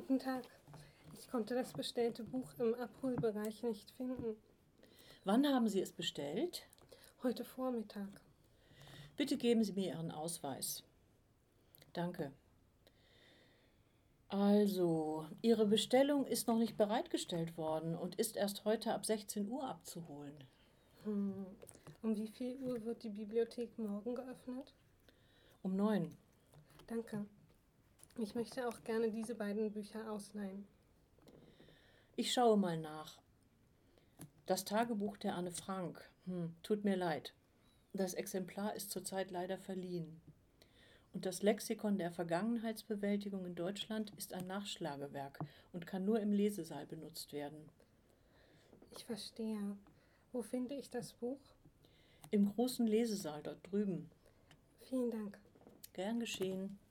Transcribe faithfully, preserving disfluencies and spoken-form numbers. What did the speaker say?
Guten Tag. Ich konnte das bestellte Buch im Abholbereich nicht finden. Wann haben Sie es bestellt? Heute Vormittag. Bitte geben Sie mir Ihren Ausweis. Danke. Also, Ihre Bestellung ist noch nicht bereitgestellt worden und ist erst heute ab sechzehn Uhr abzuholen. Hm. Um wie viel Uhr wird die Bibliothek morgen geöffnet? Um neun. Danke. Ich möchte auch gerne diese beiden Bücher ausleihen. Ich schaue mal nach. Das Tagebuch der Anne Frank. Hm, tut mir leid. Das Exemplar ist zurzeit leider verliehen. Und das Lexikon der Vergangenheitsbewältigung in Deutschland ist ein Nachschlagewerk und kann nur im Lesesaal benutzt werden. Ich verstehe. Wo finde ich das Buch? Im großen Lesesaal dort drüben. Vielen Dank. Gern geschehen.